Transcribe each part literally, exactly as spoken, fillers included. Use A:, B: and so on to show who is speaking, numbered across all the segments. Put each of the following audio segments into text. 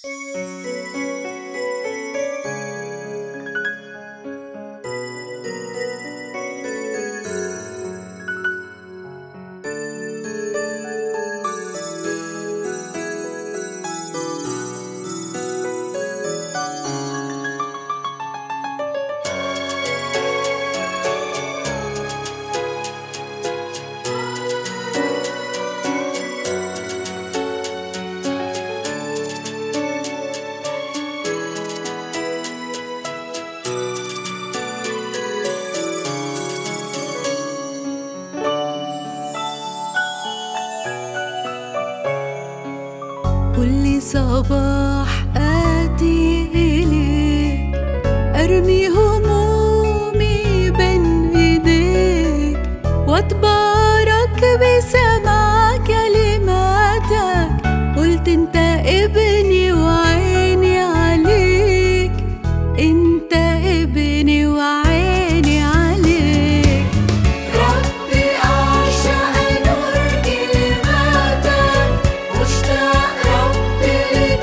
A: كل صباح آتي إليك، أرمي همومي بين إيديك، وأتبارك بسماع كلماتك. قلت أنت ابني وعيني عليك، أنت ابني وعيني عليك.
B: ربي أعشق نور كلماتك، مشتاق ربي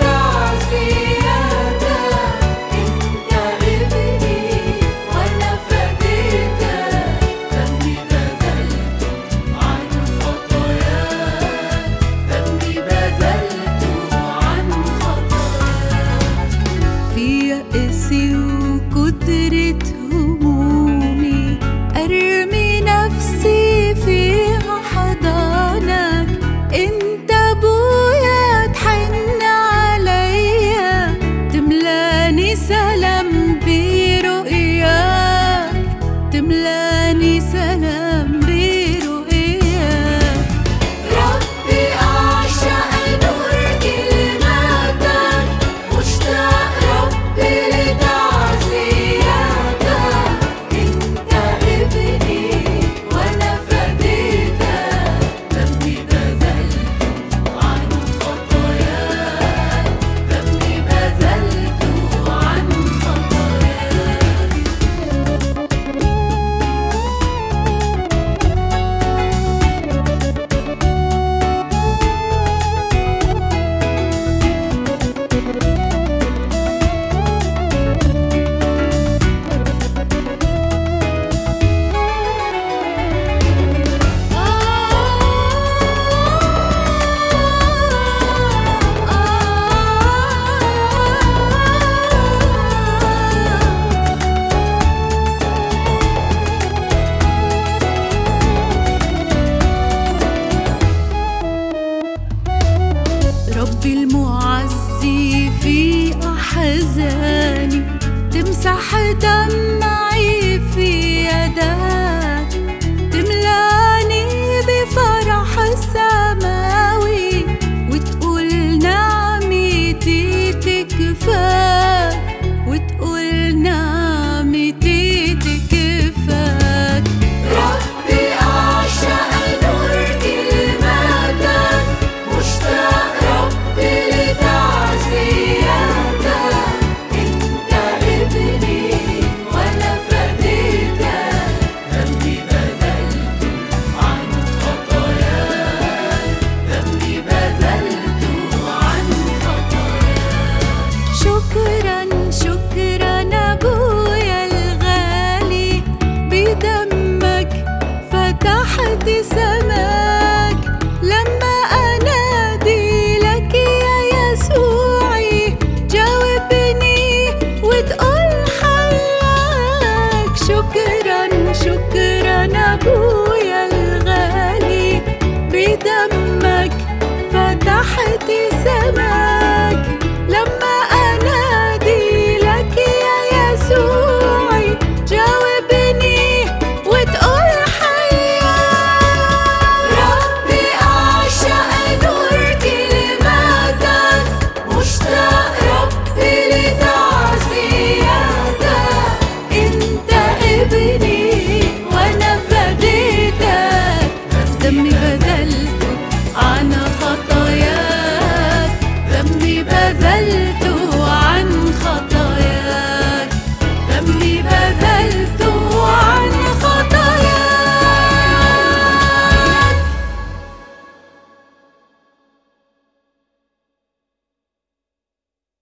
B: لتعزياتك. أنت ابني وأنا فديتك، دمي بذلته عن خطاياك، دمي بذلته عن خطاياك.
A: في يأسي وكترة همومي، أرمي نفسي في حضانك. أنت أبويا تحن عليا، تملاني سلام برؤياك، تملاني سلام برؤياك.
B: ربي أعشق نور كلماتك، مشتاق ربي لتعزياتك. أنت ابني وأنا فديتك، دمي بذلته عن خطاياك، دمي بذلته عن خطاياك.
A: ربي المعزي في أحزاني، تمسح دمعي في يدك، تملاني بفرح سماوي، وتقول نعمتي تكفاك، وتقول نعمتي تكفاك.
B: ربي أعشق نور كلماتك، مشتاق ربي لتعزياتك. أنت ابني وأنا فديتك، دمي بذلته عن خطاياك، دمي بذلته عن خطاياك.
A: شكرا شكرا أبويا الغالي، بدمك فتحت سماك. لما أنادي لك يا يسوعي، جاوبني وتقول حياك. شكرا شكرا أبويا الغالي، بدمك فتحت سماك.